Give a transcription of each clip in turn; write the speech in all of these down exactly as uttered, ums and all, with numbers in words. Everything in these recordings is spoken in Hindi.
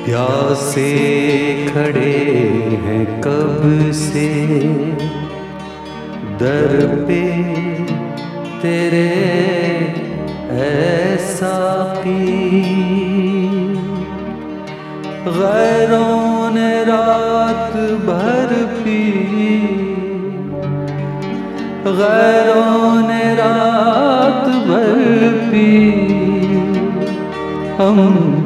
प्यासे खड़े हैं कब से दर पे तेरे ऐसा की। गैरों ने रात भर पी, गैरों ने रात भर पी, हम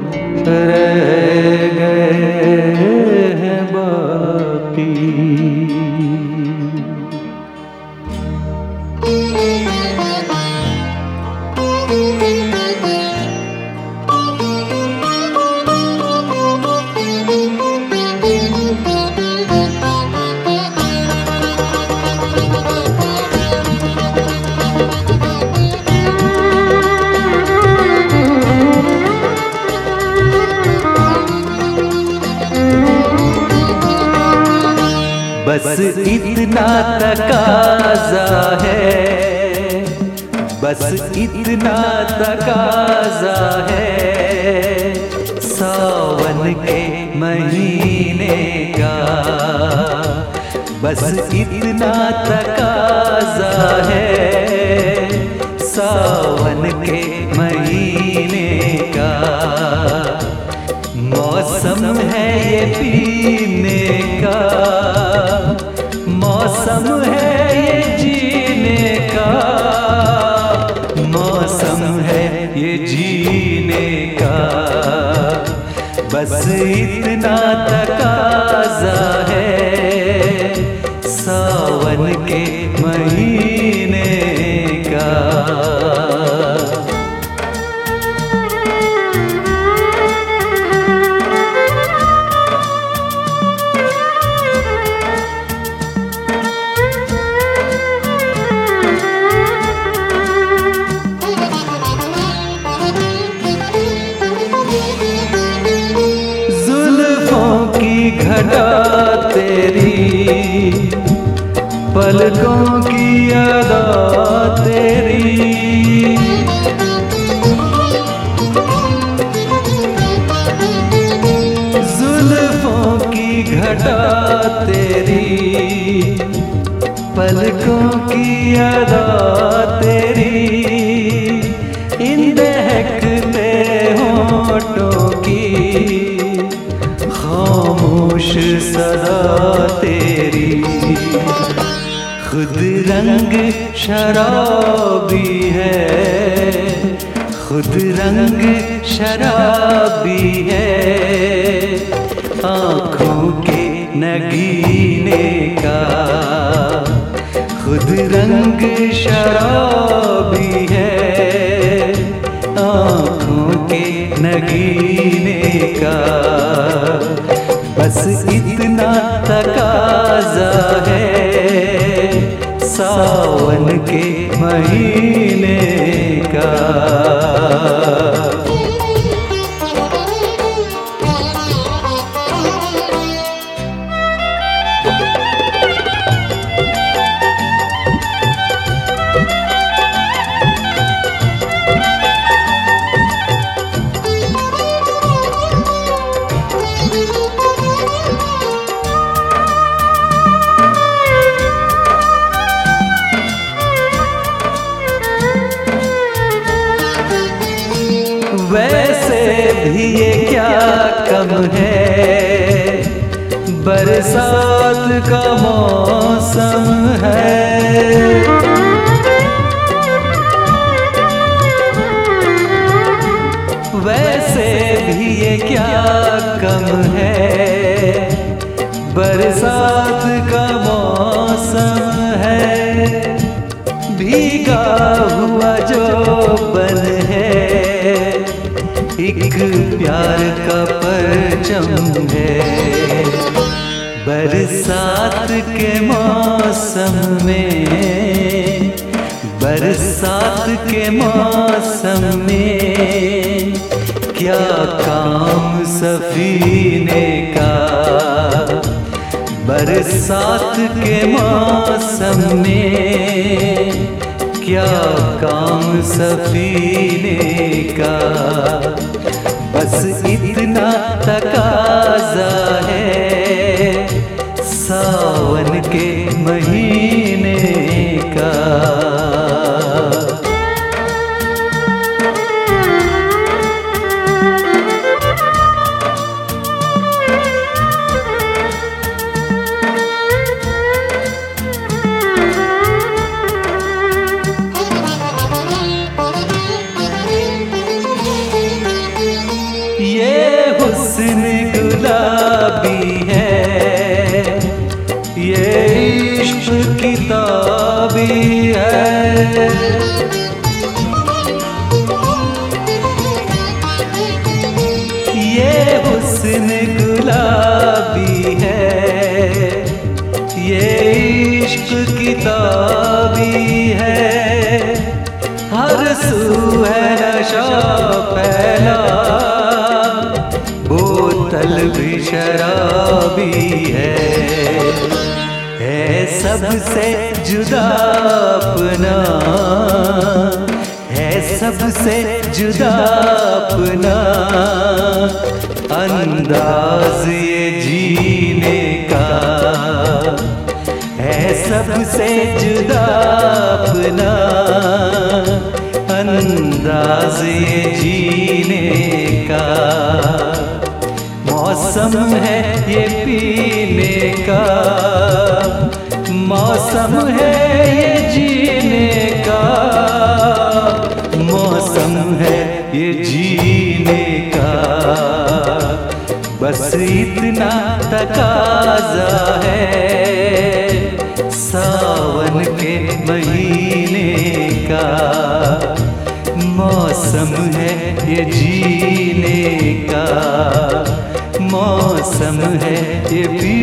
रह गए हैं बाकी। बस इतना तकाजा है, बस इतना तकाजा है सावन के महीने का। बस इतना तकाजा है सावन के महीने का। मौसम है ये पीने का, मौसम है ये जीने का, मौसम है ये जीने का। बस इतना तकाजा है सावन के महीने का। घटा तेरी पलकों की अदा तेरी, जुल्फों की घटा तेरी पलकों की अदा तेरी, इन दहकते होठों की खामोश सदा तेरी। खुद रंग शराबी है, खुद रंग शराबी है आँखों के नगीने का। खुद रंग शराबी है आँखों के नगीने का। बस इतना तकाजा है सावन के महीने का। वैसे भी ये क्या कम है, बरसात का मौसम है। वैसे भी ये क्या कम है, बरसात का मौसम है। भीगा हुआ जो बन है एक प्यार का परचम है। बरसात के मौसम में, बरसात के मौसम में क्या काम सफीने का। बरसात के मौसम में क्या काम सफीने का। बस इतना तका गुलाबी है, ये इश्क किताबी है। ये हुस्न गुलाबी है, ये इश्क किताबी है। हर सू है नशा फैला, बोतल भी शराबी है। है सबसे जुदा अपना, है सबसे जुदा अपना अंदाज ये जीने का। है सबसे जुदा अपना अंदाज ये जीने का। मौसम है ये पीने का, मौसम है ये जीने का, मौसम है ये जीने का। बस इतना तकाजा है सावन के महीने का। मौसम है ये जीने का, मौसम है ये